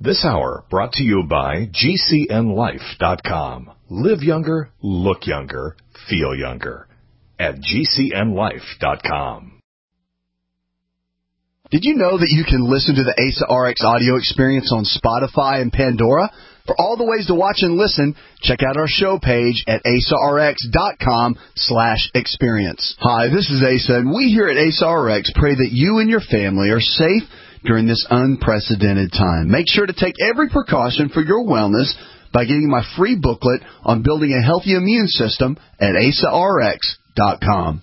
This hour brought to you by GCNLife.com. Live younger, look younger, feel younger at GCNLife.com. Did you know that you can listen to the ASA RX audio experience on Spotify and Pandora? For all the ways to watch and listen, check out our show page at asarx.com/experience. Hi, this is Asa, and we here at ASA RX pray that you and your family are safe during this unprecedented time. Make sure to take every precaution for your wellness by getting my free booklet on building a healthy immune system at asarx.com.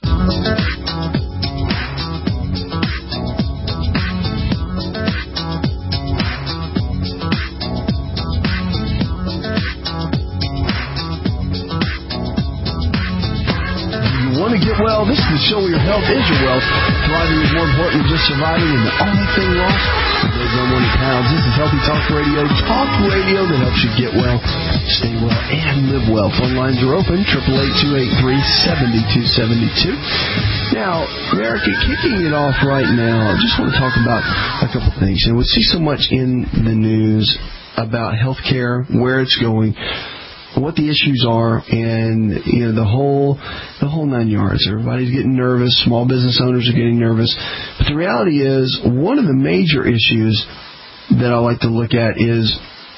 Want to get well? This is the show where your health is your wealth. Thriving is more important than just surviving, and the only thing lost is those unwanted pounds. This is Healthy Talk Radio that helps you get well, stay well, and live well. Phone lines are open, 888-283-7272. Now, America, kicking it off right now, I just want to talk about a couple things. And we see so much in the news about healthcare, where it's going, what the issues are, and the whole 9 yards. Everybody's getting nervous. Small business owners are getting nervous. But the reality is, one of the major issues that I like to look at is,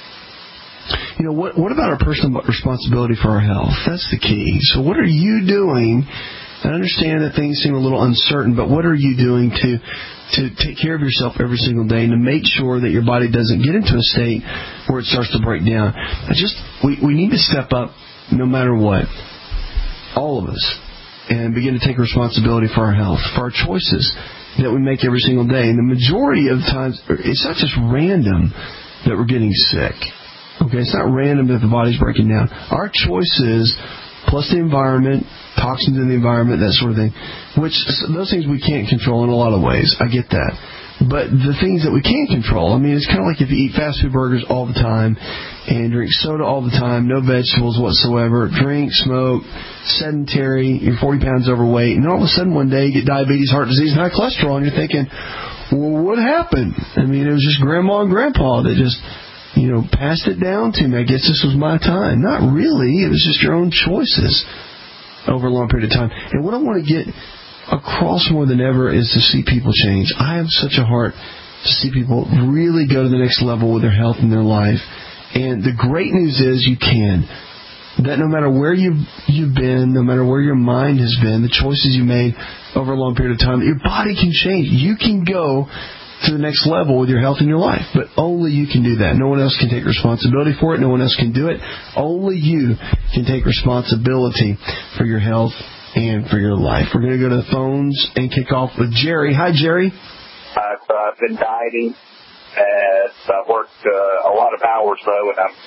what about our personal responsibility for our health? That's the key. So what are you doing? I understand that things seem a little uncertain, but what are you doing to take care of yourself every single day and to make sure that your body doesn't get into a state where it starts to break down? We need to step up no matter what, all of us, and begin to take responsibility for our health, for our choices that we make every single day. And the majority of the times, it's not just random that we're getting sick. Okay, it's not random that the body's breaking down. Our choices, plus the environment, toxins in the environment, that sort of thing, which those things we can't control in a lot of ways. I get that. But the things that we can control, it's kind of like if you eat fast food burgers all the time and drink soda all the time, no vegetables whatsoever, drink, smoke, sedentary, you're 40 pounds overweight, and then all of a sudden one day you get diabetes, heart disease, and high cholesterol, and you're thinking, well, what happened? It was just grandma and grandpa that just passed it down to me. I guess this was my time. Not really. It was just your own choices over a long period of time. And what I want to get across more than ever is to see people change. I have such a heart to see people really go to the next level with their health and their life. And the great news is you can. That no matter where you've been, no matter where your mind has been, the choices you made over a long period of time, your body can change. You can go to the next level with your health and your life. But only you can do that. No one else can take responsibility for it. No one else can do it. Only you can take responsibility for your health and for your life. We're going to go to the phones and kick off with Jerry. Hi, Jerry. I've been dieting, and I've worked a lot of hours, though, and I'm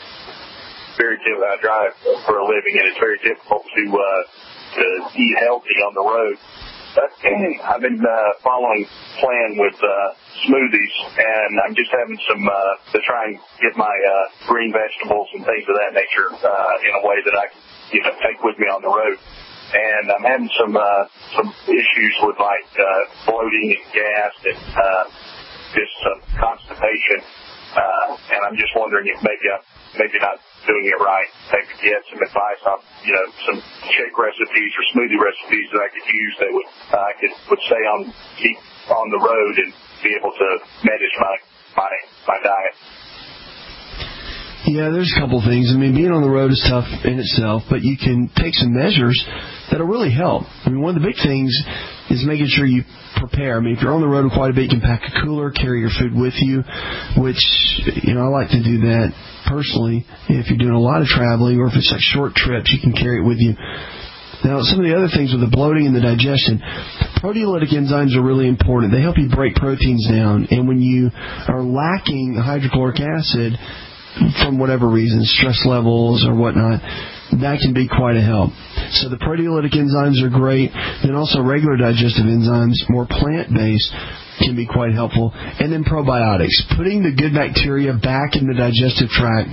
I drive for a living, and it's very difficult to eat healthy on the road. I've been following plan with smoothies, and I'm just having some to try and get my green vegetables and things of that nature in a way that I can take with me on the road. And I'm having some issues with like bloating and gas and just some constipation. And I'm just wondering if maybe I'm not doing it right. Maybe if you had some advice on, some shake recipes or smoothie recipes that I could use that would keep on the road and be able to manage my diet. Yeah, there's a couple things. Being on the road is tough in itself, but you can take some measures that'll really help. One of the big things is making sure you prepare. If you're on the road quite a bit, you can pack a cooler, carry your food with you, which, I like to do that personally. If you're doing a lot of traveling or if it's like short trips, you can carry it with you. Now, some of the other things with the bloating and the digestion, proteolytic enzymes are really important. They help you break proteins down, and when you are lacking hydrochloric acid, from whatever reason, stress levels or whatnot, that can be quite a help. So the proteolytic enzymes are great. Then also regular digestive enzymes, more plant-based, can be quite helpful. And then probiotics. Putting the good bacteria back in the digestive tract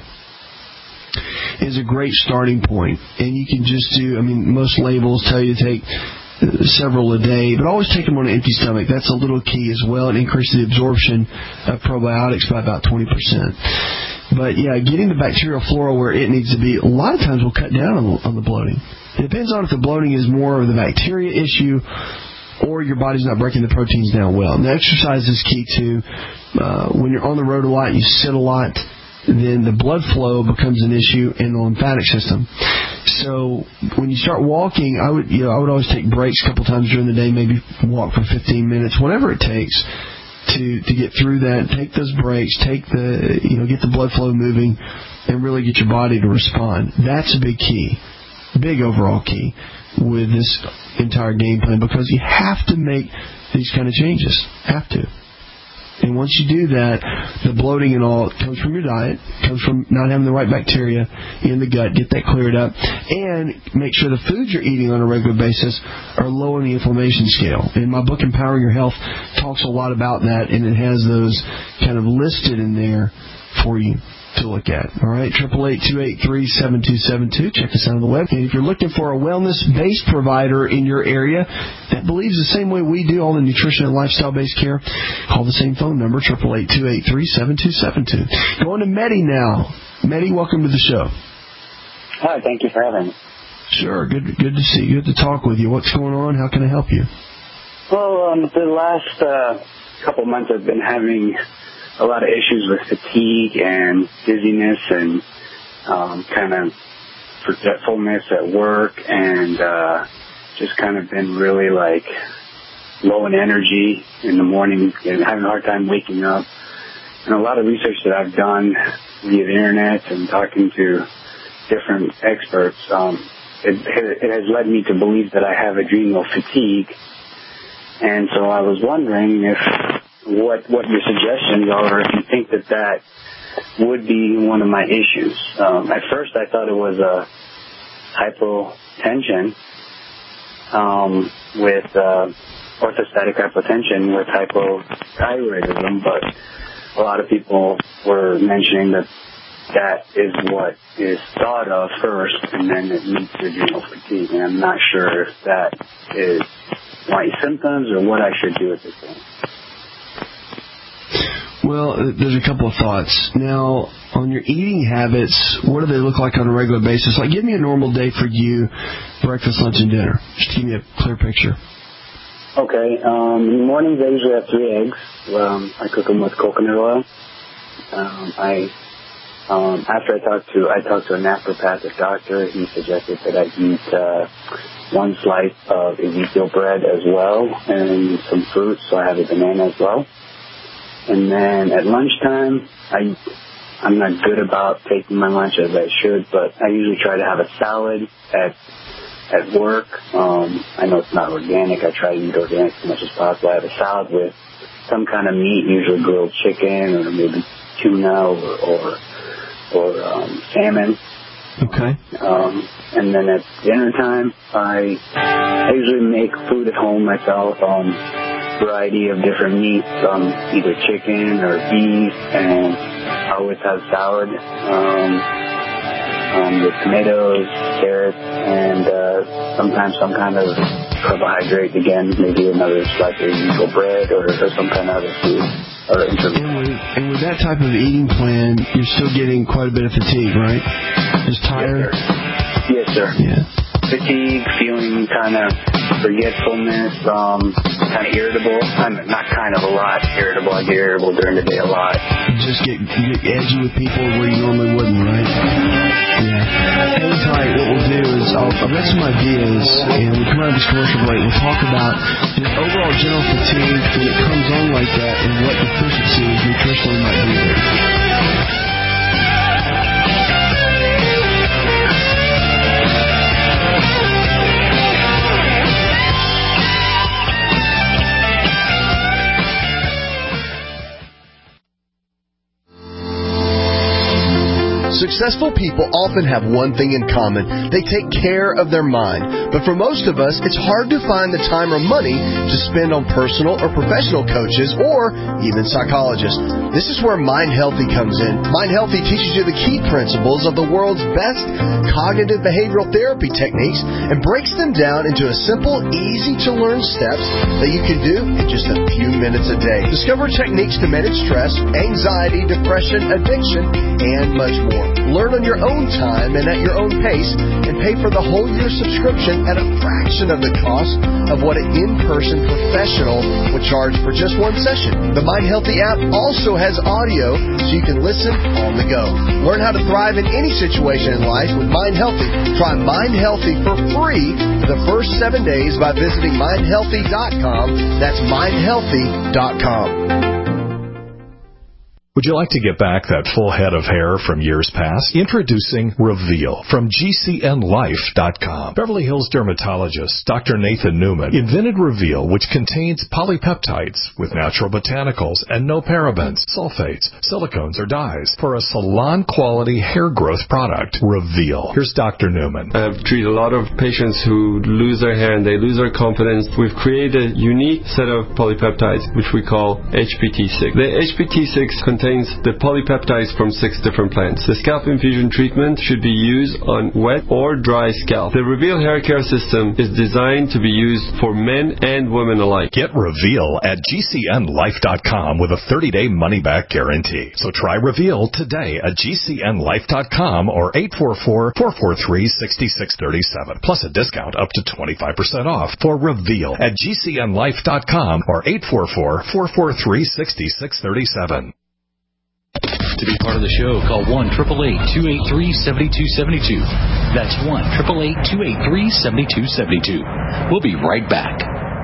is a great starting point. And you can just do, most labels tell you to take several a day, but always take them on an empty stomach. That's a little key as well. It increases the absorption of probiotics by about 20%. But, yeah, getting the bacterial flora where it needs to be, a lot of times will cut down on the bloating. It depends on if the bloating is more of the bacteria issue or your body's not breaking the proteins down well. And the exercise is key, too. When you're on the road a lot, you sit a lot, then the blood flow becomes an issue in the lymphatic system. So when you start walking, I would always take breaks a couple times during the day, maybe walk for 15 minutes, whatever it takes to get through that. Take those breaks, get the blood flow moving, and really get your body to respond. That's a big key, big overall key with this entire game plan, because you have to make these kind of changes. Have to. And once you do that, the bloating and all comes from your diet, comes from not having the right bacteria in the gut. Get that cleared up. And make sure the foods you're eating on a regular basis are low on the inflammation scale. And my book, Empowering Your Health, talks a lot about that, and it has those kind of listed in there for you to look at. All right, 888-283-7272. Check us out on the web. And if you're looking for a wellness-based provider in your area that believes the same way we do, all the nutrition and lifestyle-based care, call the same phone number, 888-283-7272. Going to Mehdi now. Mehdi, welcome to the show. Hi, thank you for having me. Sure, good to see you. Good to talk with you. What's going on? How can I help you? Well, the last couple months I've been having a lot of issues with fatigue and dizziness and kind of forgetfulness at work, and just kind of been really like low in energy in the morning and having a hard time waking up. And a lot of research that I've done via the internet and talking to different experts, it has led me to believe that I have adrenal fatigue. And so I was wondering what your suggestions are, or if you think that would be one of my issues. At first I thought it was a hypotension with orthostatic hypotension with hypothyroidism, but a lot of people were mentioning that is what is thought of first, and then it leads to adrenal fatigue. And I'm not sure if that is my symptoms or what I should do at this point. Well, there's a couple of thoughts. Now, on your eating habits, what do they look like on a regular basis? Like, give me a normal day for you, breakfast, lunch, and dinner. Just give me a clear picture. Okay. In the mornings, I usually have 3 eggs. I cook them with coconut oil. After I talked to a naturopathic doctor, he suggested that I eat 1 slice of Ezekiel bread as well, and some fruits, so I have a banana as well. And then at lunchtime, I'm not good about taking my lunch as I should, but I usually try to have a salad at work. I know it's not organic. I try to eat organic as much as possible. I have a salad with some kind of meat, usually grilled chicken or maybe tuna or salmon. Okay. And then at dinner time, I usually make food at home myself. Variety of different meats, either chicken or beef, and I always have salad with tomatoes, carrots, and sometimes some kind of carbohydrate. Again, maybe another slice of usual bread or some kind of other food. And with that type of eating plan, you're still getting quite a bit of fatigue, right? Just tired? Yes, sir. Yeah. Fatigue, feeling kind of forgetfulness, kind of irritable. I'm not kind of a lot irritable. I get irritable during the day a lot. Just get edgy with people where you normally wouldn't, right? Yeah. Hang tight. What we'll do is I've got some ideas, and we'll come out of this commercial break. We'll talk about the overall general fatigue when it comes on like that and what deficiencies nutritionally might be there. Successful people often have one thing in common. They take care of their mind. But for most of us, it's hard to find the time or money to spend on personal or professional coaches or even psychologists. This is where Mind Healthy comes in. Mind Healthy teaches you the key principles of the world's best cognitive behavioral therapy techniques and breaks them down into a simple, easy-to-learn steps that you can do in just a few minutes a day. Discover techniques to manage stress, anxiety, depression, addiction, and much more. Learn on your own time and at your own pace, and pay for the whole year subscription at a fraction of the cost of what an in-person professional would charge for just one session. The Mind Healthy app also has audio so you can listen on the go. Learn how to thrive in any situation in life with Mind Healthy. Try Mind Healthy for free for the first 7 days by visiting mindhealthy.com. That's mindhealthy.com. Would you like to get back that full head of hair from years past? Introducing Reveal from GCNLife.com. Beverly Hills dermatologist Dr. Nathan Newman invented Reveal, which contains polypeptides with natural botanicals and no parabens, sulfates, silicones, or dyes for a salon-quality hair growth product. Reveal. Here's Dr. Newman. I've treated a lot of patients who lose their hair and they lose their confidence. We've created a unique set of polypeptides, which we call HPT6. The HPT6 contains the polypeptides from 6 different plants. The scalp infusion treatment should be used on wet or dry scalp. The Reveal hair care system is designed to be used for men and women alike. Get Reveal at GCNLife.com with a 30-day money-back guarantee. So try Reveal today at GCNLife.com or 844-443-6637. Plus a discount up to 25% off for Reveal at GCNLife.com or 844-443-6637. To be part of the show, call 1-888-283-7272. That's 1-888-283-7272. We'll be right back.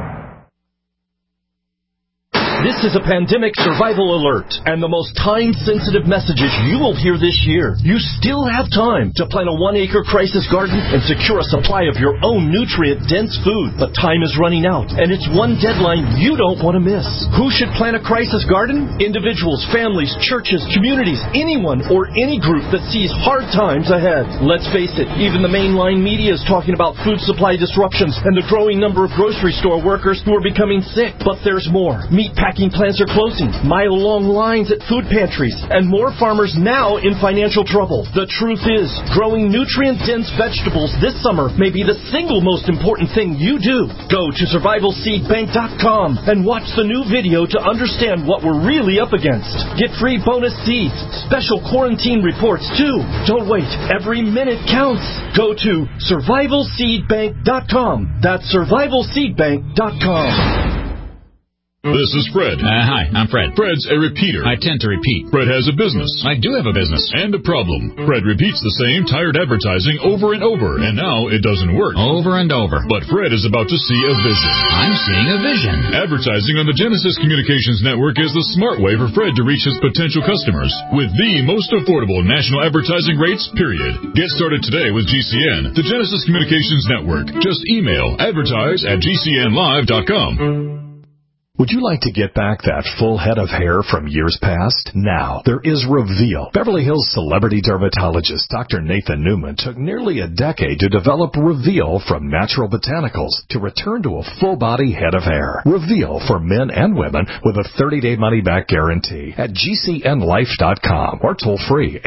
This is a pandemic survival alert and the most time-sensitive messages you will hear this year. You still have time to plant a 1-acre crisis garden and secure a supply of your own nutrient-dense food. But time is running out, and it's one deadline you don't want to miss. Who should plant a crisis garden? Individuals, families, churches, communities, anyone or any group that sees hard times ahead. Let's face it, even the mainline media is talking about food supply disruptions and the growing number of grocery store workers who are becoming sick. But there's more. Meatpacking plants are closing, mile-long lines at food pantries, and more farmers now in financial trouble. The truth is, growing nutrient-dense vegetables this summer may be the single most important thing you do. Go to survivalseedbank.com and watch the new video to understand what we're really up against. Get free bonus seeds, special quarantine reports too. Don't wait. Every minute counts. Go to survivalseedbank.com. That's survivalseedbank.com. This is Fred. Hi, I'm Fred. Fred's a repeater. I tend to repeat. Fred has a business. I do have a business. And a problem. Fred repeats the same tired advertising over and over, and now it doesn't work. Over and over. But Fred is about to see a vision. I'm seeing a vision. Advertising on the Genesis Communications Network is the smart way for Fred to reach his potential customers with the most affordable national advertising rates, period. Get started today with GCN, the Genesis Communications Network. Just email advertise@gcnlive.com. Would you like to get back that full head of hair from years past? Now, there is Reveal. Beverly Hills celebrity dermatologist Dr. Nathan Newman took nearly a decade to develop Reveal from natural botanicals to return to a full-body head of hair. Reveal for men and women with a 30-day money-back guarantee at GCNLife.com or toll-free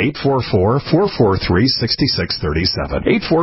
844-443-6637.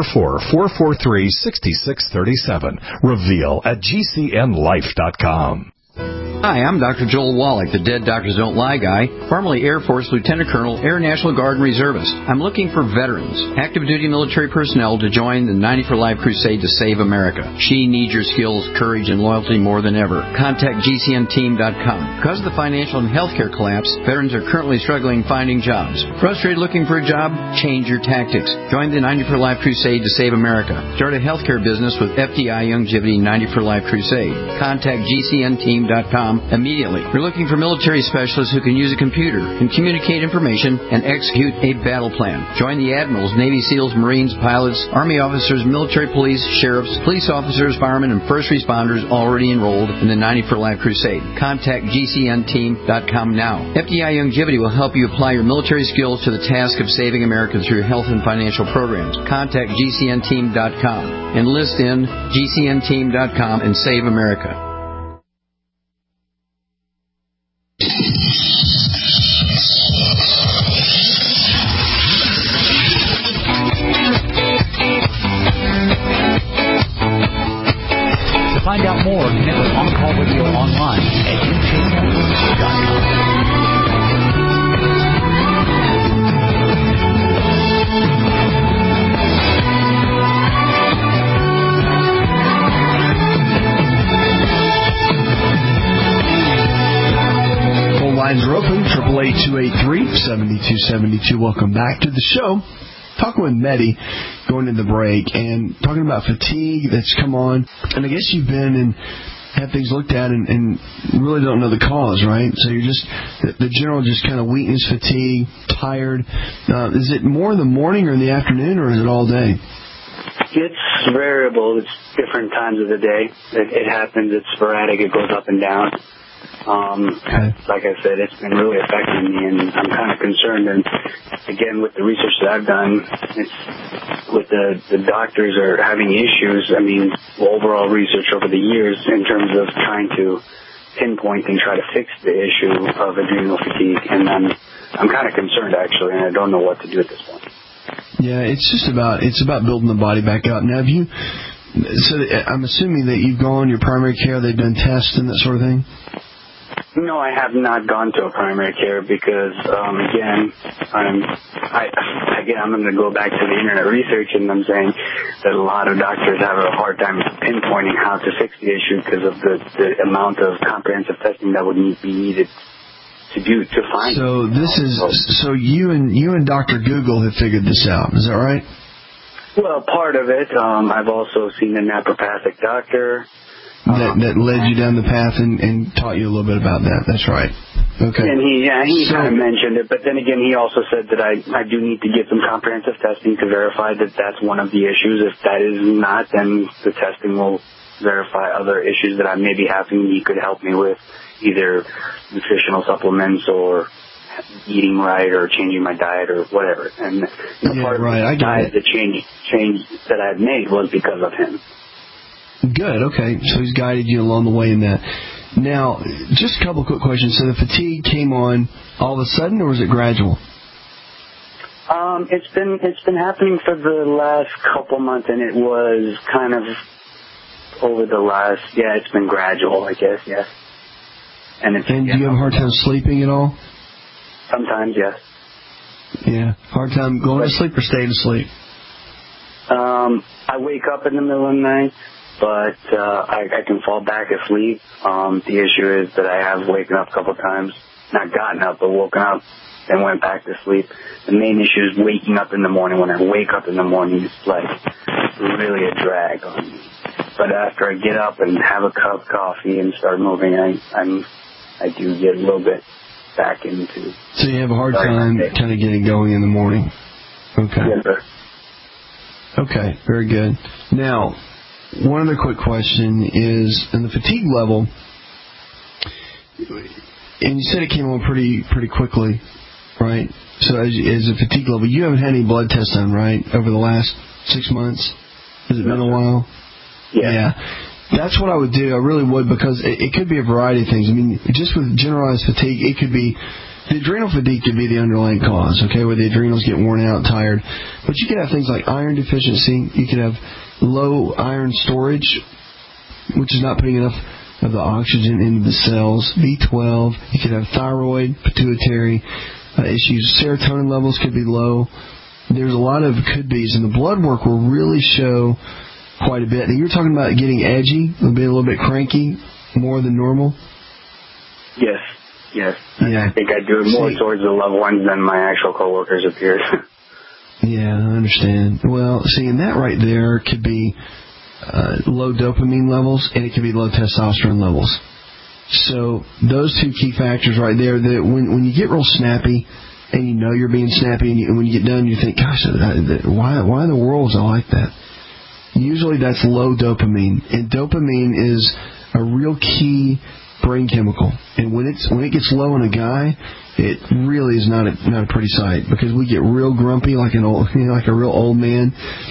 844-443-6637. Reveal at GCNLife.com. Hi, I'm Dr. Joel Wallach, the Dead Doctors Don't Lie guy, formerly Air Force Lieutenant Colonel, Air National Guard and Reservist. I'm looking for veterans, active duty military personnel to join the 90 for Life crusade to save America. She needs your skills, courage, and loyalty more than ever. Contact GCNteam.com. Because of the financial and healthcare collapse, veterans are currently struggling finding jobs. Frustrated looking for a job? Change your tactics. Join the 90 for Life crusade to save America. Start a healthcare business with FDI Longevity 90 for Life crusade. Contact GCNteam.com CENTCOM immediately. You're looking for military specialists who can use a computer, can communicate information, and execute a battle plan. Join the admirals, Navy SEALs, Marines, pilots, Army officers, military police, sheriffs, police officers, firemen, and first responders already enrolled in the 90 for Life Crusade. Contact GCNteam.com now. FDI Longevity will help you apply your military skills to the task of saving America through health and financial programs. Contact GCNteam.com. Enlist in GCNteam.com and save America. To find out more, connect with On Call Radio online at NJNetwork.com. Lines are open, 888-283-7272. Welcome back to the show. Talking with Mehdi, going to the break, and talking about fatigue that's come on. And I guess you've been and had things looked at and really don't know the cause, right? So you're just, the general just kind of weakness, fatigue, tired. Is it more in the morning or in the afternoon, or is it all day? It's variable. It's different times of the day. It happens. It's sporadic. It goes up and down. Like I said, it's been really affecting me, and I'm kind of concerned. And again, with the research that I've done, it's with the doctors are having issues. I mean, overall research over the years in terms of trying to pinpoint and try to fix the issue of adrenal fatigue. And I'm kind of concerned, actually, and I don't know what to do at this point. Yeah, it's about building the body back up. Now, so I'm assuming that you've gone your primary care, they've done tests and that sort of thing? No, I have not gone to a primary care because, again, I'm going to go back to the internet research, and I'm saying that a lot of doctors have a hard time pinpointing how to fix the issue because of the amount of comprehensive testing that would be needed to find. So so you and Dr. Google have figured this out. Is that right? Well, part of it. I've also seen a naturopathic doctor. That led you down the path and taught you a little bit about that. That's right. Okay. And he kind of mentioned it, but then again, he also said that I do need to get some comprehensive testing to verify that that's one of the issues. If that is not, then the testing will verify other issues that I may be having. He could help me with either nutritional supplements or eating right or changing my diet or whatever. And part of the diet, the change that I've made was because of him. Good, okay. So he's guided you along the way in that. Now, just a couple of quick questions. So the fatigue came on all of a sudden, or was it gradual? It's been happening for the last couple months, and it was kind of over the last, it's been gradual, I guess, yes. And do you have a hard time sleeping at all? Sometimes, yes. Yeah, hard time going to sleep or staying asleep? I wake up in the middle of the night, but I can fall back asleep. The issue is that I have waken up a couple times, not gotten up, but woken up and went back to sleep. The main issue is waking up in the morning. When I wake up in the morning, it's like really a drag on me. But after I get up and have a cup of coffee and start moving, I do get a little bit back into. So you have a hard time kind of getting going in the morning. Okay. Yes, sir. Okay, very good. Now, one other quick question is, in the fatigue level, and you said it came on pretty quickly, right? So as a fatigue level, you haven't had any blood tests done, right, over the last 6 months? Has it been a while? Yeah. That's what I would do. I really would, because it could be a variety of things. I mean, just with generalized fatigue, it could be the adrenal fatigue could be the underlying cause, okay, where the adrenals get worn out, tired. But you could have things like iron deficiency. You could have low iron storage, which is not putting enough of the oxygen into the cells. B12. You could have thyroid, pituitary issues. Serotonin levels could be low. There's a lot of could-bes, and the blood work will really show quite a bit. And you're talking about getting edgy, being a little bit cranky, more than normal? Yes. Yeah. I think I do it more towards the loved ones than my actual coworkers appears. Yeah, I understand. Well, and that right there could be low dopamine levels, and it could be low testosterone levels. So those two key factors right there, that when you get real snappy and you know you're being snappy, and when you get done you think, gosh, why in the world was I like that? Usually that's low dopamine, and dopamine is a real key brain chemical. And when it gets low in a guy, it really is not a pretty sight, because we get real grumpy like like a real old man,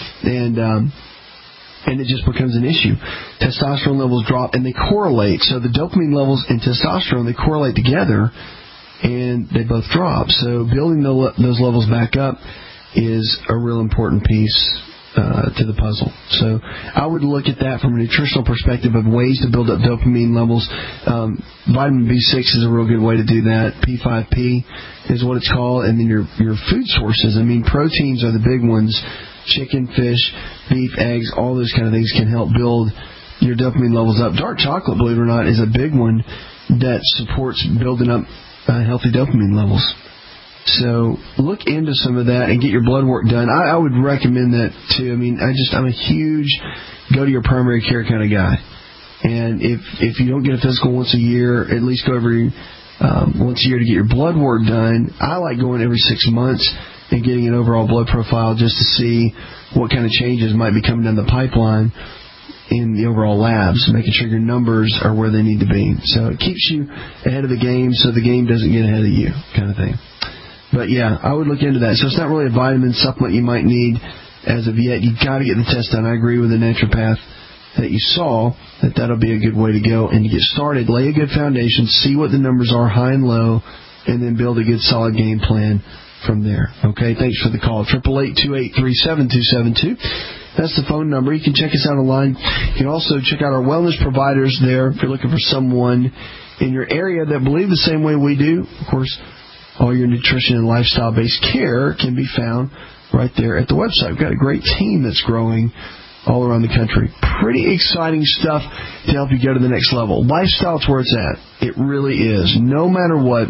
and it just becomes an issue. Testosterone levels drop, and they correlate. So the dopamine levels and testosterone, they correlate together, and they both drop. So building those levels back up is a real important piece to the puzzle. So I would look at that from a nutritional perspective of ways to build up dopamine levels. Vitamin B6 is a real good way to do that. P5P is what it's called. And then your food sources. I mean, proteins are the big ones. Chicken, fish, beef, eggs, all those kind of things can help build your dopamine levels up. Dark chocolate, believe it or not, is a big one that supports building up healthy dopamine levels. So look into some of that and get your blood work done. I would recommend that too. I mean, I'm a huge go to your primary care kind of guy. And if you don't get a physical once a year, at least go every once a year to get your blood work done. I like going every 6 months and getting an overall blood profile just to see what kind of changes might be coming down the pipeline in the overall labs, making sure your numbers are where they need to be. So it keeps you ahead of the game so the game doesn't get ahead of you, kind of thing. But yeah, I would look into that. So it's not really a vitamin supplement you might need as of yet. You've got to get the test done. I agree with the naturopath that you saw, that'll be a good way to go. And to get started, lay a good foundation, see what the numbers are, high and low, and then build a good solid game plan from there. Okay, thanks for the call. 888-283-7272. That's the phone number. You can check us out online. You can also check out our wellness providers there if you're looking for someone in your area that believe the same way we do. Of course, all your nutrition and lifestyle-based care can be found right there at the website. We've got a great team that's growing all around the country. Pretty exciting stuff to help you go to the next level. Lifestyle's where it's at. It really is. No matter what,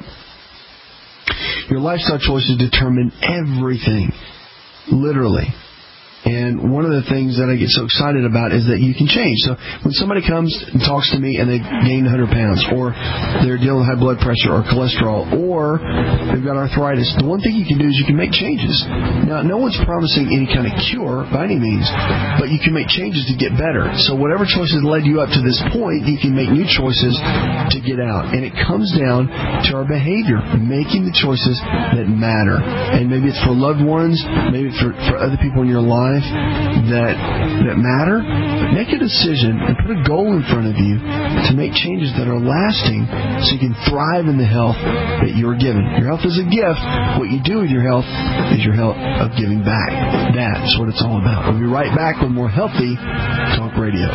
your lifestyle choices determine everything, literally. And one of the things that I get so excited about is that you can change. So when somebody comes and talks to me and they've gained 100 pounds, or they're dealing with high blood pressure or cholesterol, or they've got arthritis, the one thing you can do is you can make changes. Now, no one's promising any kind of cure by any means, but you can make changes to get better. So whatever choices led you up to this point, you can make new choices to get out. And it comes down to our behavior, making the choices that matter. And maybe it's for loved ones, maybe it's for other people in your life that matter, but make a decision and put a goal in front of you to make changes that are lasting so you can thrive in the health that you're given. Your health is a gift. What you do with your health is your health of giving back. That's what it's all about. We'll be right back with more Healthy Talk Radio.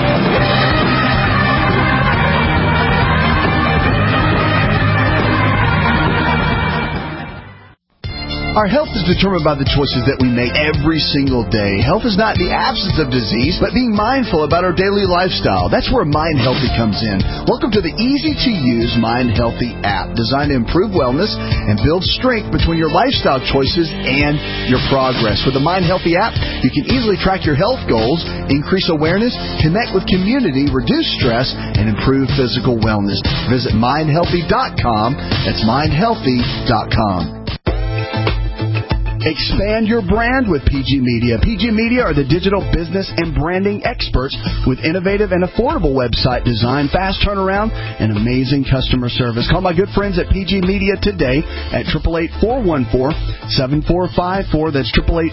Our health is determined by the choices that we make every single day. Health is not the absence of disease, but being mindful about our daily lifestyle. That's where Mind Healthy comes in. Welcome to the easy-to-use Mind Healthy app, designed to improve wellness and build strength between your lifestyle choices and your progress. With the Mind Healthy app, you can easily track your health goals, increase awareness, connect with community, reduce stress, and improve physical wellness. Visit mindhealthy.com. That's mindhealthy.com. Expand your brand with PG Media. PG Media are the digital business and branding experts with innovative and affordable website design, fast turnaround, and amazing customer service. Call my good friends at PG Media today at 888-414-7454. That's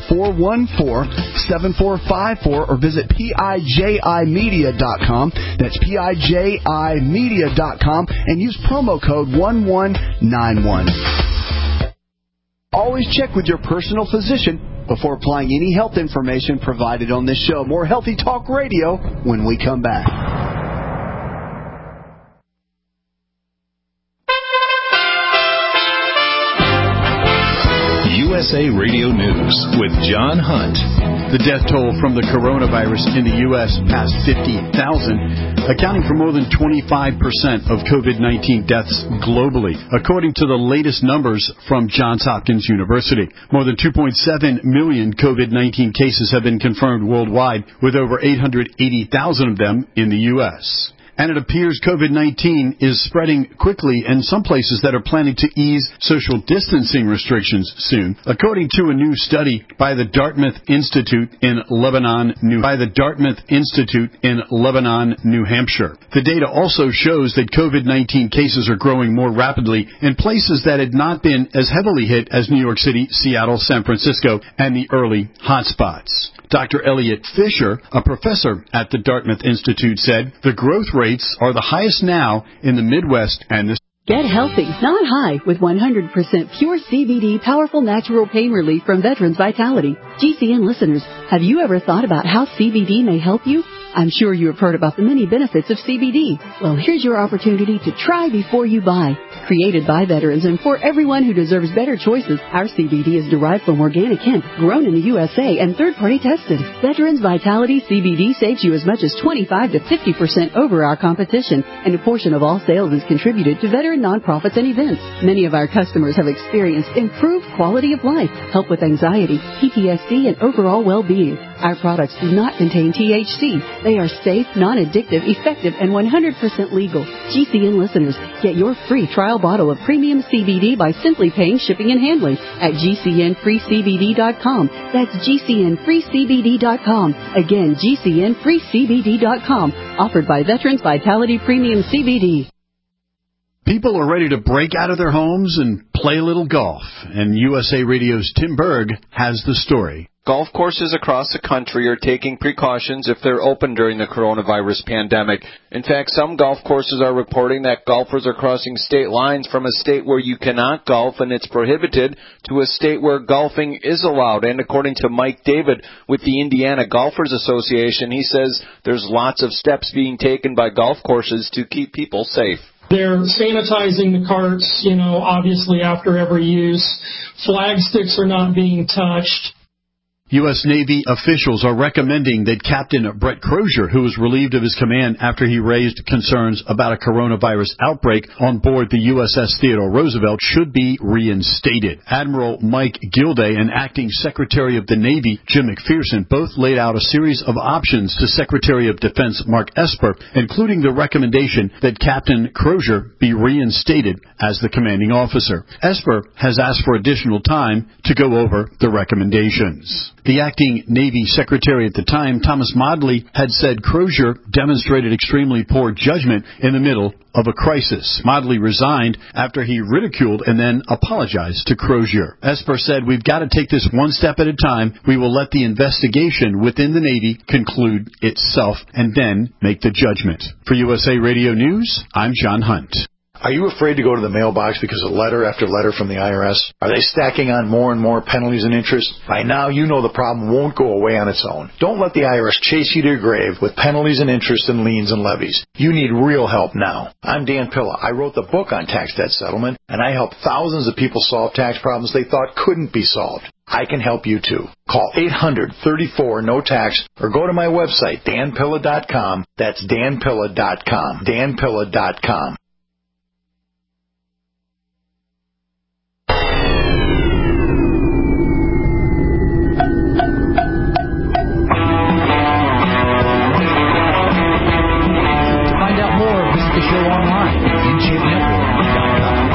888-414-7454, or visit PIJImedia.com. That's PIJImedia.com, and use promo code 1191. Always check with your personal physician before applying any health information provided on this show. More Healthy Talk Radio when we come back. USA Radio News with John Hunt. The death toll from the coronavirus in the U.S. passed 50,000, accounting for more than 25% of COVID-19 deaths globally, according to the latest numbers from Johns Hopkins University. More than 2.7 million COVID-19 cases have been confirmed worldwide, with over 880,000 of them in the U.S. and it appears COVID-19 is spreading quickly in some places that are planning to ease social distancing restrictions soon, according to a new study by the Dartmouth Institute in Lebanon, New Hampshire. The data also shows that COVID-19 cases are growing more rapidly in places that had not been as heavily hit as New York City, Seattle, San Francisco, and the early hotspots. Dr. Elliot Fisher, a professor at the Dartmouth Institute, said the growth rates are the highest now in the Midwest and the Get healthy, not high, with 100% pure CBD powerful natural pain relief from Veterans Vitality. GCN listeners, have you ever thought about how CBD may help you? I'm sure you have heard about the many benefits of CBD. Well, here's your opportunity to try before you buy. Created by veterans and for everyone who deserves better choices, our CBD is derived from organic hemp, grown in the USA, and third-party tested. Veterans Vitality CBD saves you as much as 25 to 50% over our competition, and a portion of all sales is contributed to veteran nonprofits and events. Many of our customers have experienced improved quality of life, help with anxiety, PTSD, and overall well-being. Our products do not contain THC. They are safe, non-addictive, effective, and 100% legal. GCN listeners, get your free trial bottle of premium CBD by simply paying shipping and handling at GCNFreeCBD.com. That's GCNFreeCBD.com. Again, GCNFreeCBD.com. Offered by Veterans Vitality Premium CBD. People are ready to break out of their homes and play a little golf, and USA Radio's Tim Berg has the story. Golf courses across the country are taking precautions if they're open during the coronavirus pandemic. In fact, some golf courses are reporting that golfers are crossing state lines from a state where you cannot golf and it's prohibited to a state where golfing is allowed. And according to Mike David with the Indiana Golfers Association, he says there's lots of steps being taken by golf courses to keep people safe. They're sanitizing the carts, obviously after every use. Flag sticks are not being touched. U.S. Navy officials are recommending that Captain Brett Crozier, who was relieved of his command after he raised concerns about a coronavirus outbreak on board the USS Theodore Roosevelt, should be reinstated. Admiral Mike Gilday and Acting Secretary of the Navy Jim McPherson both laid out a series of options to Secretary of Defense Mark Esper, including the recommendation that Captain Crozier be reinstated as the commanding officer. Esper has asked for additional time to go over the recommendations. The acting Navy Secretary at the time, Thomas Modly, had said Crozier demonstrated extremely poor judgment in the middle of a crisis. Modly resigned after he ridiculed and then apologized to Crozier. Esper said, "We've got to take this one step at a time. We will let the investigation within the Navy conclude itself and then make the judgment." For USA Radio News, I'm John Hunt. Are you afraid to go to the mailbox because of letter after letter from the IRS? Are they stacking on more and more penalties and interest? By now, you know the problem won't go away on its own. Don't let the IRS chase you to your grave with penalties and interest and liens and levies. You need real help now. I'm Dan Pilla. I wrote the book on tax debt settlement, and I helped thousands of people solve tax problems they thought couldn't be solved. I can help you too. Call 800-34-NO-TAX or go to my website, danpilla.com. That's danpilla.com. danpilla.com. The show online at InShapeNetwork.com.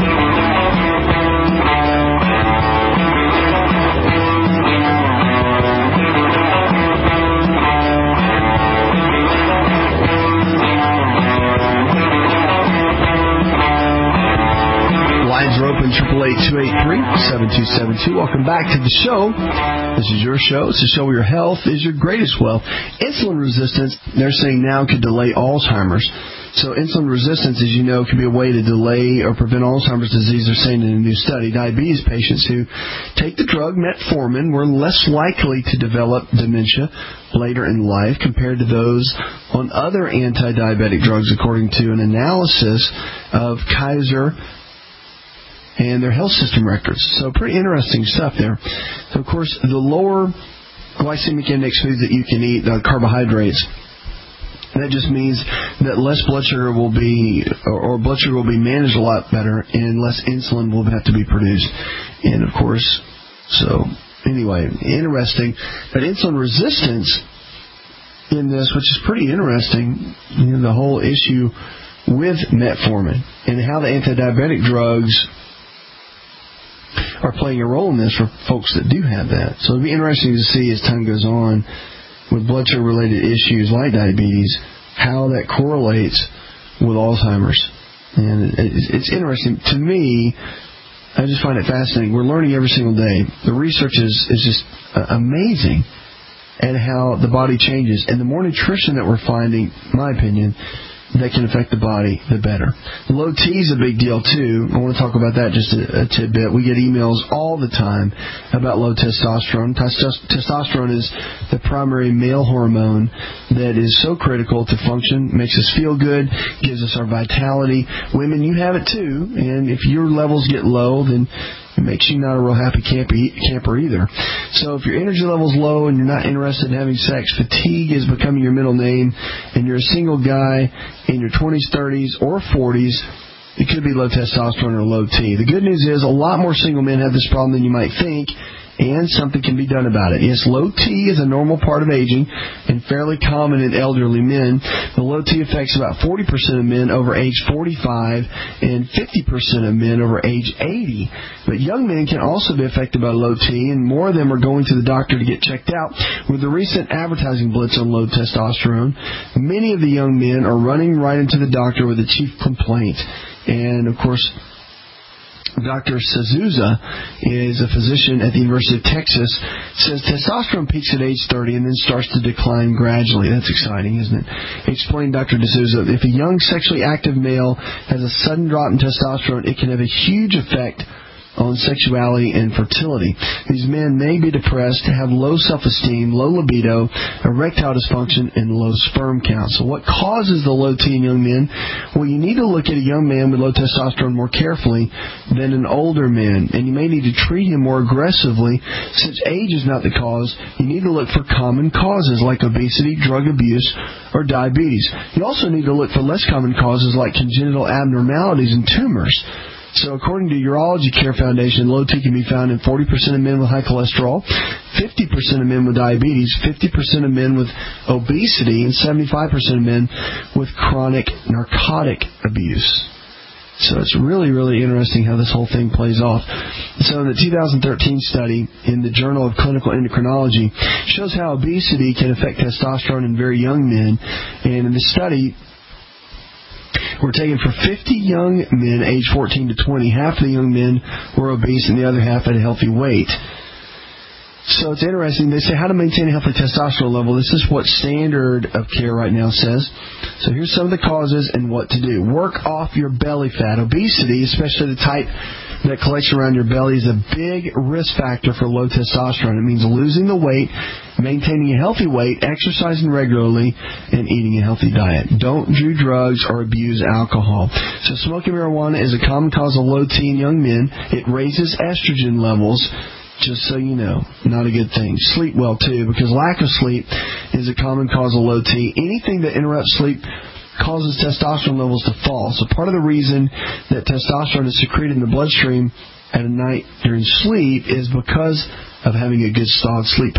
Lines are open, 888-283-7272. Welcome back to the show. This is your show. It's a show where your health is your greatest wealth. Insulin resistance, they're saying now, could delay Alzheimer's. So insulin resistance, as you know, can be a way to delay or prevent Alzheimer's disease. They're saying in a new study, diabetes patients who take the drug metformin were less likely to develop dementia later in life compared to those on other anti-diabetic drugs, according to an analysis of Kaiser and their health system records. So pretty interesting stuff there. So, of course, the lower glycemic index foods that you can eat, carbohydrates, that just means that less blood sugar will be, or blood sugar will be managed a lot better, and less insulin will have to be produced. And, of course, so anyway, interesting. But insulin resistance in this, which is pretty interesting, the whole issue with metformin and how the anti-diabetic drugs are playing a role in this for folks that do have that. So it'll be interesting to see as time goes on with blood sugar-related issues like diabetes, how that correlates with Alzheimer's. And it's interesting. To me, I just find it fascinating. We're learning every single day. The research is just amazing at how the body changes. And the more nutrition that we're finding, in my opinion, that can affect the body, the better. Low T is a big deal, too. I want to talk about that just a tidbit. We get emails all the time about low testosterone. Testosterone is the primary male hormone that is so critical to function, makes us feel good, gives us our vitality. Women, you have it, too. And if your levels get low, then it makes you not a real happy camper either. So if your energy level's low and you're not interested in having sex, fatigue is becoming your middle name, and you're a single guy in your 20s, 30s, or 40s, it could be low testosterone or low T. The good news is a lot more single men have this problem than you might think, and something can be done about it. Yes, low T is a normal part of aging and fairly common in elderly men. The low T affects about 40% of men over age 45 and 50% of men over age 80. But young men can also be affected by low T, and more of them are going to the doctor to get checked out. With the recent advertising blitz on low testosterone, many of the young men are running right into the doctor with a chief complaint. And, of course, Dr. Souza is a physician at the University of Texas, says testosterone peaks at age 30 and then starts to decline gradually. That's exciting, isn't it? Explained Dr. D'Souza, if a young sexually active male has a sudden drop in testosterone, it can have a huge effect on sexuality and fertility. These men may be depressed, have low self-esteem, low libido, erectile dysfunction, and low sperm count. So what causes the low T in young men? Well, you need to look at a young man with low testosterone more carefully than an older man, and you may need to treat him more aggressively. Since age is not the cause, you need to look for common causes like obesity, drug abuse, or diabetes. You also need to look for less common causes like congenital abnormalities and tumors. So according to Urology Care Foundation, low T can be found in 40% of men with high cholesterol, 50% of men with diabetes, 50% of men with obesity, and 75% of men with chronic narcotic abuse. So it's really, really interesting how this whole thing plays off. So in the 2013 study in the Journal of Clinical Endocrinology shows how obesity can affect testosterone in very young men. And in this study, were taken for 50 young men aged 14 to 20. Half of the young men were obese and the other half had a healthy weight. So it's interesting. They say how to maintain a healthy testosterone level. This is what standard of care right now says. So here's some of the causes and what to do. Work off your belly fat. Obesity, especially the type that collects around your belly, is a big risk factor for low testosterone. It means losing the weight, maintaining a healthy weight, exercising regularly, and eating a healthy diet. Don't do drugs or abuse alcohol. So smoking marijuana is a common cause of low T in young men. It raises estrogen levels. Just so you know, not a good thing. Sleep well, too, because lack of sleep is a common cause of low T. Anything that interrupts sleep causes testosterone levels to fall. So part of the reason that testosterone is secreted in the bloodstream at a night during sleep is because of having a good solid sleep.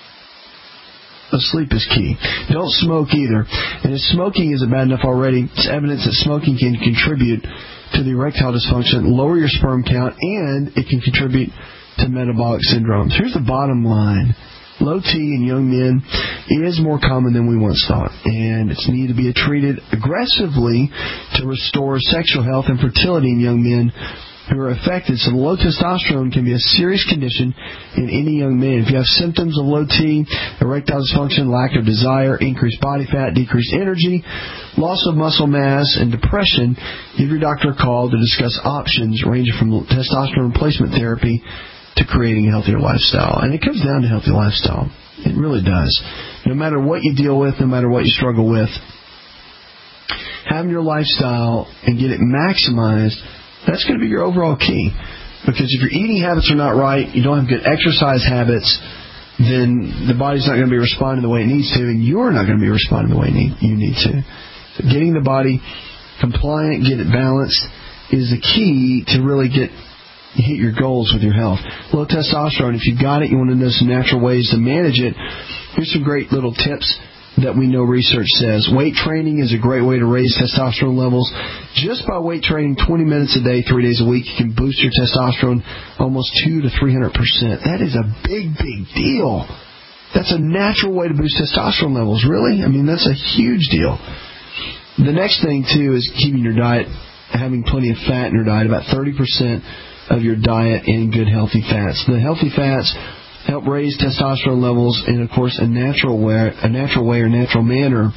But sleep is key. Don't smoke either. And if smoking isn't bad enough already, it's evidence that smoking can contribute to the erectile dysfunction, lower your sperm count, and it can contribute to metabolic syndromes. Here's the bottom line. Low T in young men is more common than we once thought, and it's needed to be treated aggressively to restore sexual health and fertility in young men who are affected. So low testosterone can be a serious condition in any young man. If you have symptoms of low T, erectile dysfunction, lack of desire, increased body fat, decreased energy, loss of muscle mass, and depression, give your doctor a call to discuss options ranging from testosterone replacement therapy to creating a healthier lifestyle. And it comes down to healthy lifestyle. It really does. No matter what you deal with, no matter what you struggle with, having your lifestyle and get it maximized, that's going to be your overall key. Because if your eating habits are not right, you don't have good exercise habits, then the body's not going to be responding the way it needs to, and you're not going to be responding the way you need to. So getting the body compliant, get it balanced, is the key to really hit your goals with your health. Low testosterone, if you got it, you want to know some natural ways to manage it. Here's some great little tips that we know research says. Weight training is a great way to raise testosterone levels. Just by weight training 20 minutes a day, 3 days a week, you can boost your testosterone almost 200 to 300%. That is a big, big deal. That's a natural way to boost testosterone levels, really. I mean, that's a huge deal. The next thing, too, is keeping your diet, having plenty of fat in your diet, about 30% of your diet in good, healthy fats. The healthy fats help raise testosterone levels in, of course, a natural way or natural manner,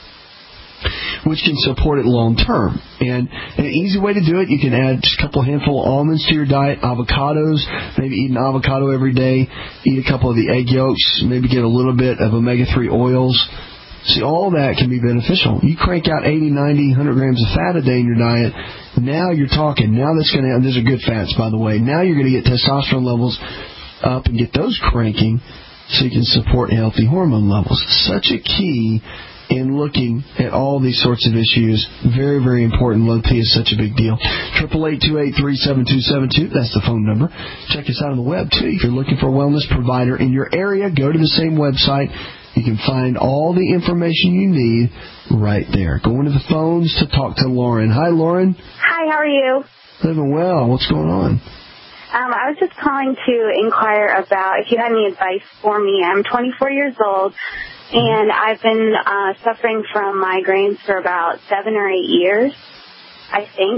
which can support it long term. And an easy way to do it, you can add just a couple handful of almonds to your diet, avocados, maybe eat an avocado every day, eat a couple of the egg yolks, maybe get a little bit of omega-3 oils. See, all that can be beneficial. You crank out 80, 90, 100 grams of fat a day in your diet, now you're talking. Now that's going to, these are good fats, by the way. Now you're going to get testosterone levels up and get those cranking so you can support healthy hormone levels. Such a key in looking at all these sorts of issues. Very, very important. Low T is such a big deal. 888-283-7272. That's the phone number. Check us out on the web, too. If you're looking for a wellness provider in your area, go to the same website. You can find all the information you need right there. Going to the phones to talk to Lauren. Hi, Lauren. Hi, how are you? Living well. What's going on? I was just calling to inquire about if you had any advice for me. I'm 24 years old, and I've been suffering from migraines for about 7 or 8 years, I think.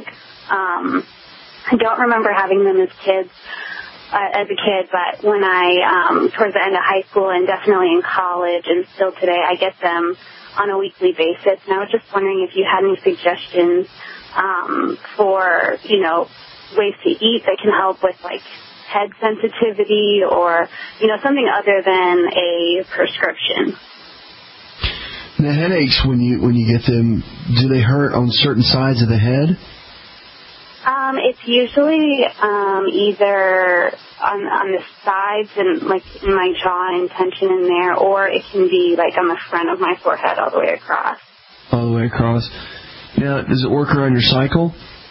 I don't remember having them as a kid, but when I, towards the end of high school and definitely in college and still today, I get them on a weekly basis. And I was just wondering if you had any suggestions for, ways to eat that can help with, like, head sensitivity or, something other than a prescription. The headaches, when you get them, do they hurt on certain sides of the head? It's usually either on the sides and, like, in my jaw and tension in there, or it can be, like, on the front of my forehead all the way across. All the way across. Now, does it work around your cycle?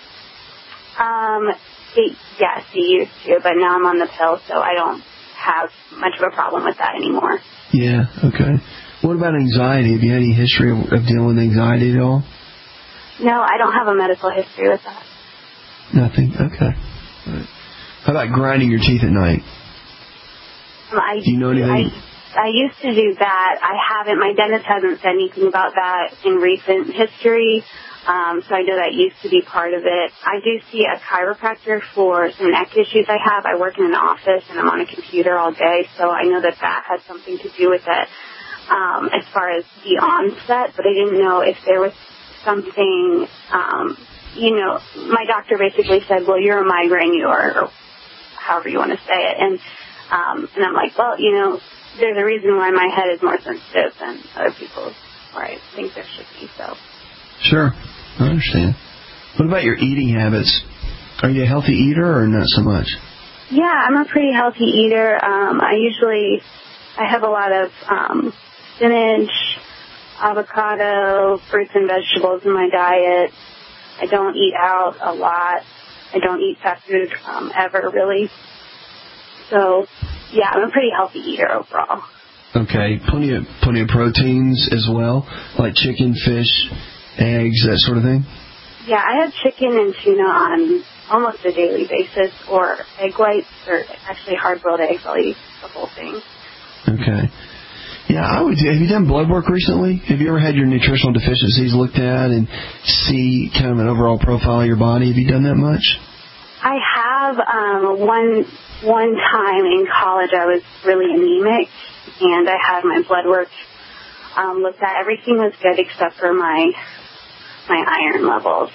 Yes, it used to, but now I'm on the pill, so I don't have much of a problem with that anymore. Yeah, okay. What about anxiety? Have you had any history of dealing with anxiety at all? No, I don't have a medical history with that. Nothing? Okay. Right. How about grinding your teeth at night? Do you know anything? I used to do that. I haven't. My dentist hasn't said anything about that in recent history. So I know that used to be part of it. I do see a chiropractor for some neck issues I have. I work in an office and I'm on a computer all day, so I know that has something to do with it as far as the onset, but I didn't know if there was something, my doctor basically said, well, you're a migraine, or however you want to say it. And I'm like, well, there's a reason why my head is more sensitive than other people's, or I think there should be, so. Sure, I understand. What about your eating habits? Are you a healthy eater or not so much? Yeah, I'm a pretty healthy eater. I have a lot of spinach, avocado, fruits and vegetables in my diet. I don't eat out a lot. I don't eat fast food ever, really. So, yeah, I'm a pretty healthy eater overall. Okay, plenty of proteins as well, like chicken, fish, eggs, that sort of thing? Yeah, I have chicken and tuna on almost a daily basis, or egg whites, or actually hard-boiled eggs. I'll eat the whole thing. Okay. Yeah, have you done blood work recently? Have you ever had your nutritional deficiencies looked at and see kind of an overall profile of your body? Have you done that much? I have. One time in college I was really anemic, and I had my blood work looked at. Everything was good except for my iron levels.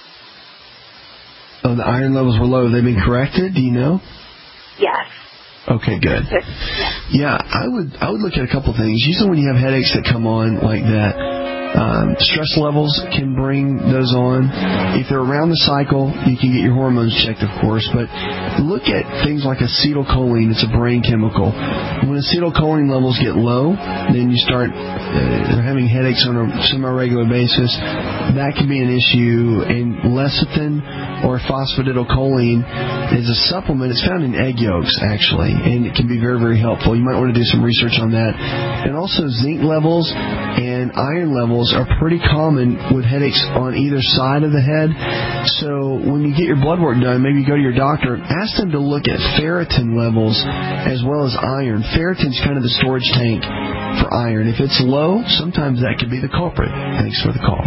Oh, the iron levels were low. Have they been corrected? Do you know? Yes. Okay, good. Yeah, I would look at a couple things. Usually when you have headaches that come on like that, stress levels can bring those on. If they're around the cycle, you can get your hormones checked, of course, but look at things like acetylcholine. It's a brain chemical. When acetylcholine levels get low, then you start having headaches on a semi-regular basis. That can be an issue. And lecithin or phosphatidylcholine is a supplement. It's found in egg yolks, actually, and it can be very, very helpful. You might want to do some research on that. And also zinc levels and and iron levels are pretty common with headaches on either side of the head. So when you get your blood work done, maybe you go to your doctor, ask them to look at ferritin levels as well as iron. Ferritin's kind of the storage tank for iron. If it's low, sometimes that could be the culprit. Thanks for the call.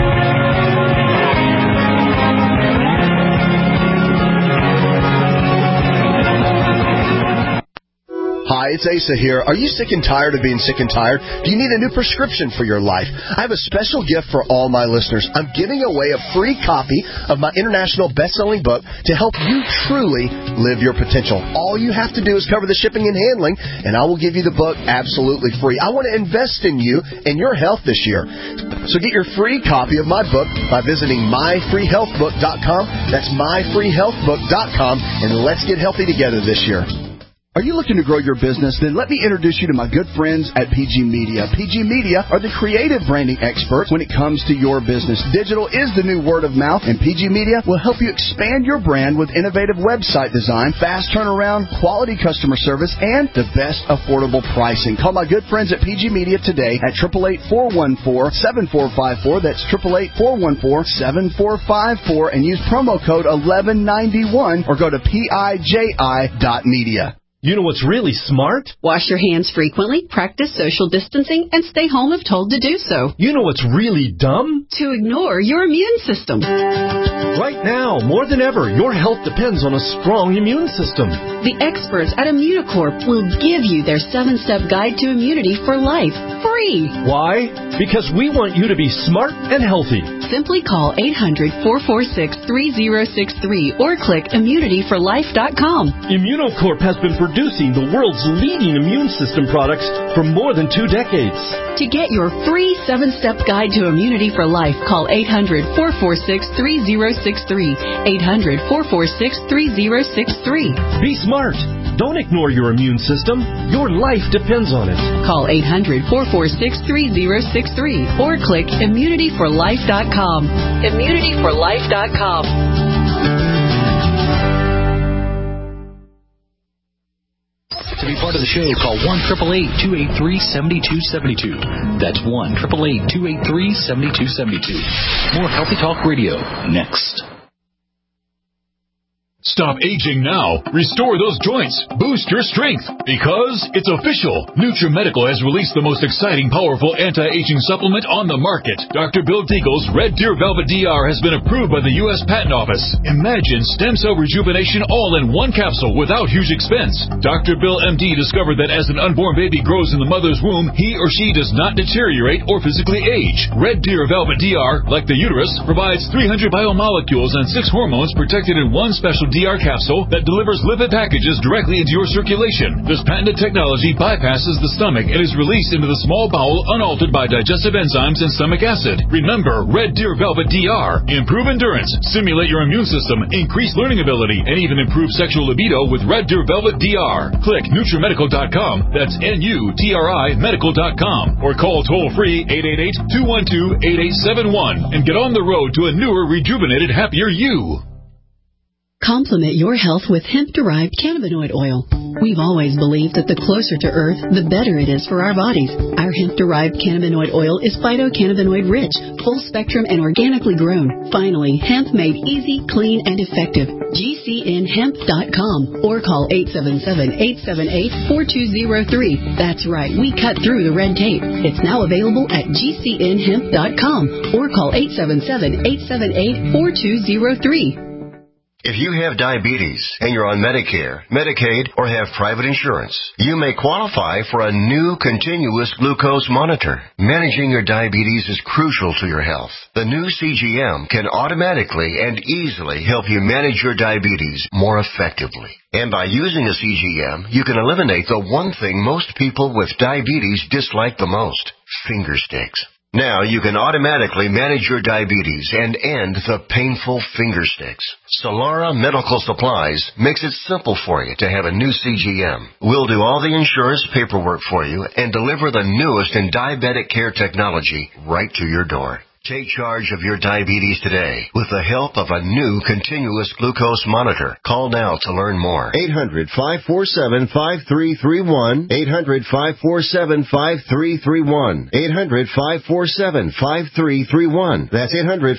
Hi, it's Asa here. Are you sick and tired of being sick and tired? Do you need a new prescription for your life? I have a special gift for all my listeners. I'm giving away a free copy of my international best-selling book to help you truly live your potential. All you have to do is cover the shipping and handling, and I will give you the book absolutely free. I want to invest in you and your health this year. So get your free copy of my book by visiting myfreehealthbook.com. That's myfreehealthbook.com, and let's get healthy together this year. Are you looking to grow your business? Then let me introduce you to my good friends at PG Media. PG Media are the creative branding experts when it comes to your business. Digital is the new word of mouth, and PG Media will help you expand your brand with innovative website design, fast turnaround, quality customer service, and the best affordable pricing. Call my good friends at PG Media today at 888-414-7454. That's 888-414-7454, and use promo code 1191 or go to PIJI.media. You know what's really smart? Wash your hands frequently, practice social distancing, and stay home if told to do so. You know what's really dumb? To ignore your immune system. Right now, more than ever, your health depends on a strong immune system. The experts at Immunocorp will give you their 7-step guide to immunity for life, free. Why? Because we want you to be smart and healthy. Simply call 800-446-3063 or click immunityforlife.com. Immunocorp has been producing the world's leading immune system products for more than 2 decades. To get your free 7-step guide to immunity for life, call 800-446-3063. 800-446-3063. Be smart. Don't ignore your immune system. Your life depends on it. Call 800-446-3063 or click immunityforlife.com. Immunityforlife.com. To be part of the show, call 1-888-283-7272. That's 1-888-283-7272. More Healthy Talk Radio next. Stop aging now. Restore those joints. Boost your strength. Because it's official. NutriMedical has released the most exciting, powerful anti-aging supplement on the market. Dr. Bill Deagle's Red Deer Velvet DR has been approved by the U.S. Patent Office. Imagine stem cell rejuvenation all in one capsule without huge expense. Dr. Bill MD discovered that as an unborn baby grows in the mother's womb, he or she does not deteriorate or physically age. Red Deer Velvet DR, like the uterus, provides 300 biomolecules and 6 hormones protected in one special DR capsule that delivers lipid packages directly into your circulation. This patented technology bypasses the stomach and is released into the small bowel unaltered by digestive enzymes and stomach acid. Remember, Red Deer Velvet DR. Improve endurance, stimulate your immune system, increase learning ability, and even improve sexual libido with Red Deer Velvet DR. Click NutriMedical.com. That's NUTRI Medical.com. Or call toll-free 888-212-8871 and get on the road to a newer, rejuvenated, happier you. Complement your health with hemp-derived cannabinoid oil. We've always believed that the closer to Earth, the better it is for our bodies. Our hemp-derived cannabinoid oil is phytocannabinoid-rich, full-spectrum, and organically grown. Finally, hemp made easy, clean, and effective. GCNhemp.com or call 877-878-4203. That's right, we cut through the red tape. It's now available at GCNhemp.com or call 877-878-4203. If you have diabetes and you're on Medicare, Medicaid, or have private insurance, you may qualify for a new continuous glucose monitor. Managing your diabetes is crucial to your health. The new CGM can automatically and easily help you manage your diabetes more effectively. And by using a CGM, you can eliminate the one thing most people with diabetes dislike the most: finger sticks. Now you can automatically manage your diabetes and end the painful finger sticks. Solara Medical Supplies makes it simple for you to have a new CGM. We'll do all the insurance paperwork for you and deliver the newest in diabetic care technology right to your door. Take charge of your diabetes today with the help of a new continuous glucose monitor. Call now to learn more. 800-547-5331. 800-547-5331. 800-547-5331. That's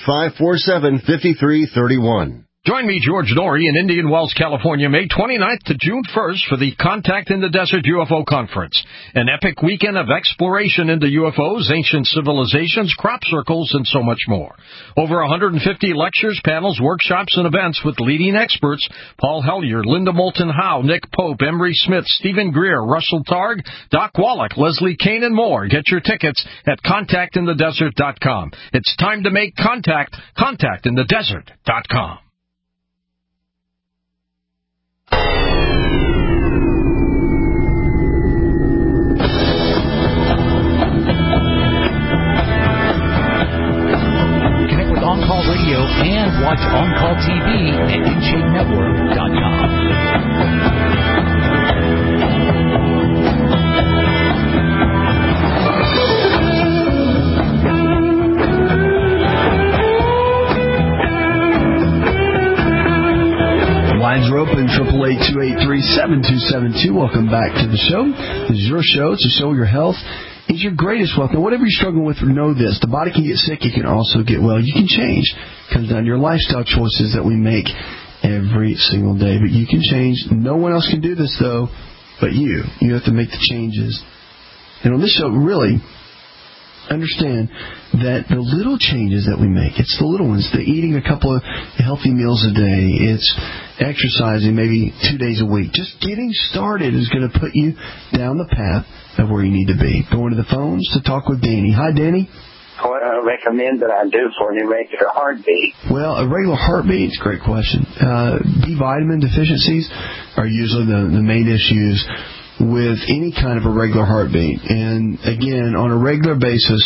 800-547-5331. Join me, George Norrie, in Indian Wells, California, May 29th to June 1st for the Contact in the Desert UFO Conference, an epic weekend of exploration into UFOs, ancient civilizations, crop circles, and so much more. Over 150 lectures, panels, workshops, and events with leading experts: Paul Hellyer, Linda Moulton Howe, Nick Pope, Emery Smith, Stephen Greer, Russell Targ, Doc Wallach, Leslie Kane, and more. Get your tickets at contactinthedesert.com. It's time to make contact. Contactinthedesert.com. On-Call Radio and watch On-Call TV at InShapeNetwork.com. Lines are open, 888-283-7272. Welcome back to the show. This is your show. It's a show your health is your greatest wealth. Now, whatever you're struggling with, know this. The body can get sick. It can also get well. You can change. It comes down to your lifestyle choices that we make every single day. But you can change. No one else can do this, though, but you. You have to make the changes. And on this show, really, understand that the little changes that we make, it's the little ones, the eating a couple of healthy meals a day, it's exercising maybe 2 days a week. Just getting started is going to put you down the path of where you need to be. Going to the phones to talk with Danny. Hi, Danny. What I recommend that I do for an irregular heartbeat? Well, a regular heartbeat, it's a great question. B vitamin deficiencies are usually the main issues with any kind of irregular heartbeat. And again, on a regular basis,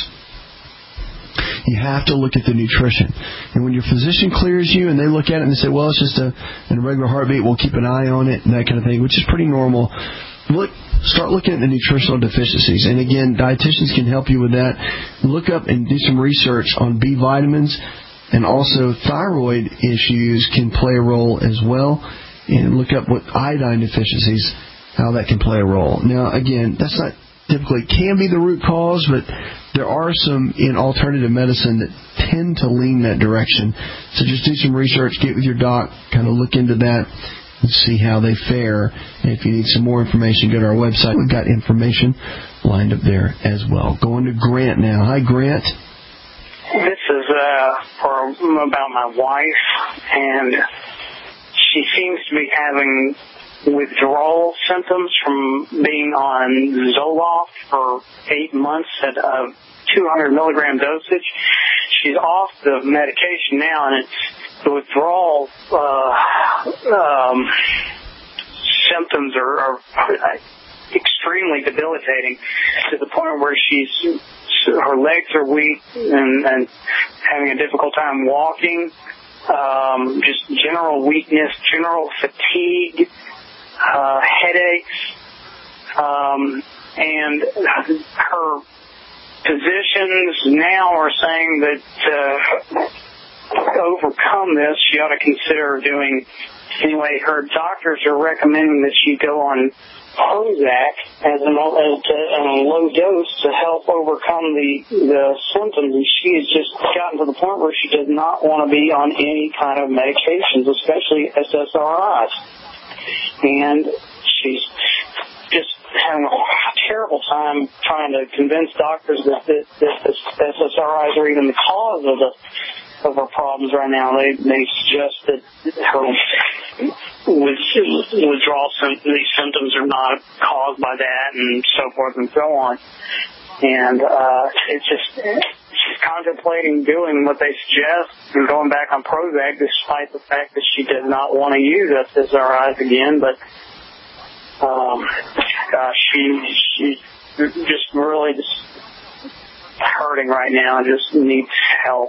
you have to look at the nutrition. And when your physician clears you and they look at it and they say, well, it's just an irregular heartbeat, we'll keep an eye on it and that kind of thing, which is pretty normal. Start looking at the nutritional deficiencies. And again, dietitians can help you with that. Look up and do some research on B vitamins, and also thyroid issues can play a role as well. And look up what iodine deficiencies, how that can play a role. Now, again, that's not typically can be the root cause, but there are some in alternative medicine that tend to lean that direction. So just do some research, get with your doc, kind of look into that, and see how they fare. And if you need some more information, go to our website. We've got information lined up there as well. Going to Grant now. Hi, Grant. This is about my wife, and she seems to be having withdrawal symptoms from being on Zoloft for 8 months at a 200 milligram dosage. She's off the medication now, and the withdrawal symptoms are extremely debilitating to the point where her legs are weak and having a difficult time walking, just general weakness, general fatigue, headaches, and her physicians now are saying that to overcome this, she ought to consider doing, anyway, her doctors are recommending that she go on Prozac as a low dose to help overcome the symptoms, and she has just gotten to the point where she does not want to be on any kind of medications, especially SSRIs. And she's just having a terrible time trying to convince doctors that SSRIs are even the cause of her problems right now. They suggest that her withdrawal these symptoms are not caused by that, and so forth and so on. And she's contemplating doing what they suggest and going back on Prozac, despite the fact that she does not want to use SSRIs again. But she's just really just hurting right now and just needs help.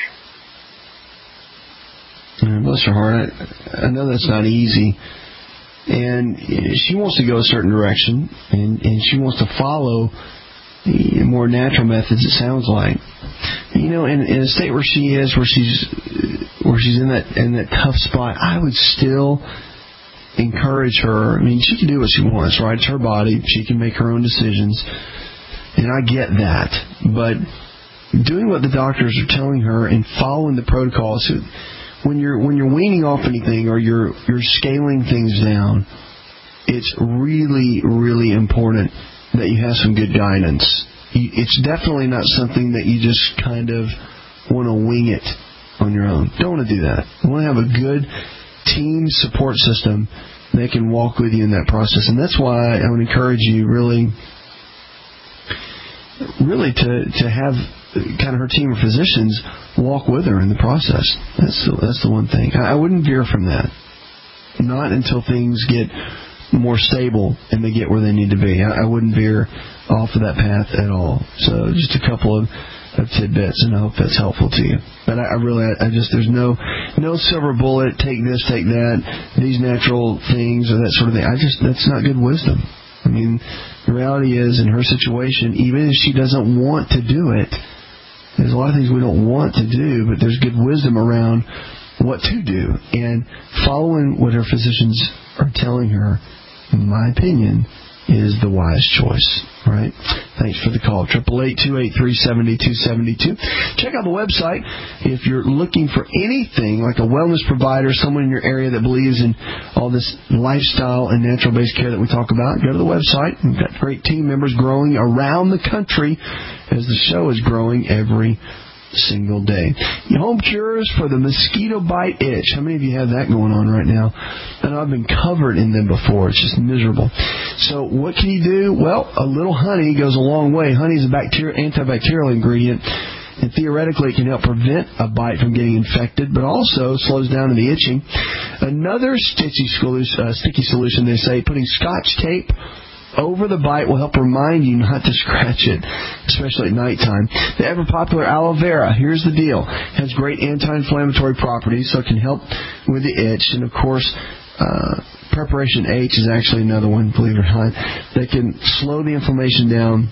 Bless her heart. I know that's not easy. And she wants to go a certain direction, and she wants to follow the more natural methods, it sounds like. in a state where she is, where she's in that tough spot, I would still encourage her. I mean, she can do what she wants, right? It's her body. She can make her own decisions, and I get that. But doing what the doctors are telling her and following the protocols, when you're weaning off anything or you're scaling things down, it's really, really important that you have some good guidance. It's definitely not something that you just kind of want to wing it on your own. Don't want to do that. You want to have a good team support system that can walk with you in that process. And that's why I would encourage you really to have kind of her team of physicians walk with her in the process. That's the one thing. I wouldn't veer from that. Not until things get more stable and they get where they need to be. I wouldn't veer off of that path at all. So just a couple of tidbits, and I hope that's helpful to you. But I just there's no silver bullet, take this, take that, these natural things or that sort of thing. That's not good wisdom. I mean, the reality is, in her situation, even if she doesn't want to do it, there's a lot of things we don't want to do, but there's good wisdom around what to do. And following what her physicians are telling her, in my opinion, is the wise choice. Right? Thanks for the call. 888-283-7272. Check out the website if you're looking for anything like a wellness provider, someone in your area that believes in all this lifestyle and natural-based care that we talk about. Go to the website. We've got great team members growing around the country as the show is growing every single day. Home cures for the mosquito bite itch. How many of you have that going on right now? And I've been covered in them before. It's just miserable. So what can you do? Well, a little honey goes a long way. Honey is a antibacterial ingredient, and theoretically it can help prevent a bite from getting infected, but also slows down the itching. Another sticky solution, they say, putting Scotch tape over the bite will help remind you not to scratch it, especially at nighttime. The ever-popular aloe vera, here's the deal, has great anti-inflammatory properties, so it can help with the itch. And, of course, Preparation H is actually another one, believe it or not, that can slow the inflammation down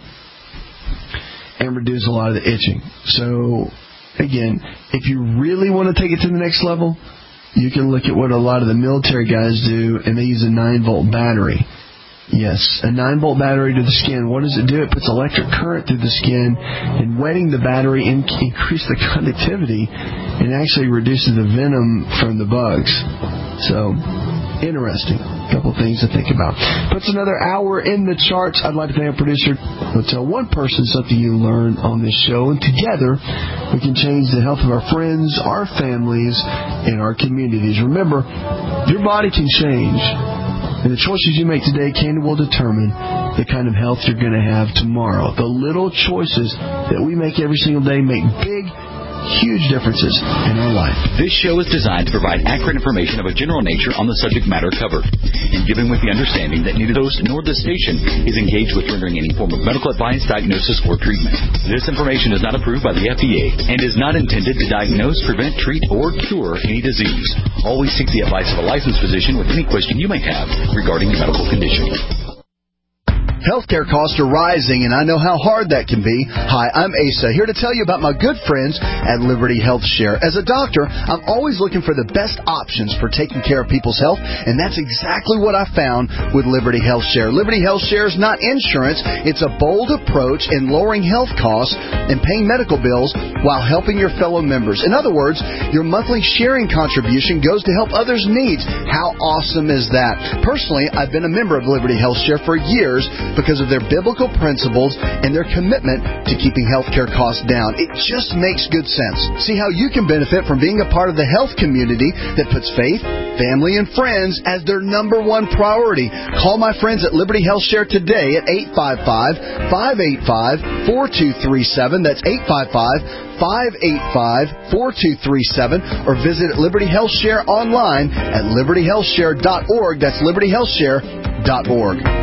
and reduce a lot of the itching. So, again, if you really want to take it to the next level, you can look at what a lot of the military guys do, and they use a 9-volt battery. Yes, a 9-volt battery to the skin. What does it do? It puts electric current through the skin, and wetting the battery increases the conductivity and actually reduces the venom from the bugs. So, interesting. A couple things to think about. Puts another hour in the charts. I'd like to thank our producer. We'll tell one person something you learned on this show, and together we can change the health of our friends, our families, and our communities. Remember, your body can change. And the choices you make today will determine the kind of health you're going to have tomorrow. The little choices that we make every single day make big, huge differences in our life. This show is designed to provide accurate information of a general nature on the subject matter covered, and given with the understanding that neither the host nor the station is engaged with rendering any form of medical advice, diagnosis, or treatment. This information is not approved by the FDA and is not intended to diagnose, prevent, treat, or cure any disease. Always seek the advice of a licensed physician with any question you may have regarding your medical condition. Healthcare costs are rising, and I know how hard that can be. Hi, I'm Asa, here to tell you about my good friends at Liberty Health Share. As a doctor, I'm always looking for the best options for taking care of people's health, and that's exactly what I found with Liberty Health Share. Liberty Health Share is not insurance. It's a bold approach in lowering health costs and paying medical bills while helping your fellow members. In other words, your monthly sharing contribution goes to help others' needs. How awesome is that? Personally, I've been a member of Liberty Health Share for years because of their biblical principles and their commitment to keeping healthcare costs down. It just makes good sense. See how you can benefit from being a part of the health community that puts faith, family, and friends as their number one priority. Call my friends at Liberty Health Share today at 855-585-4237. That's 855-585-4237, or visit Liberty Health Share online at libertyhealthshare.org. That's libertyhealthshare.org.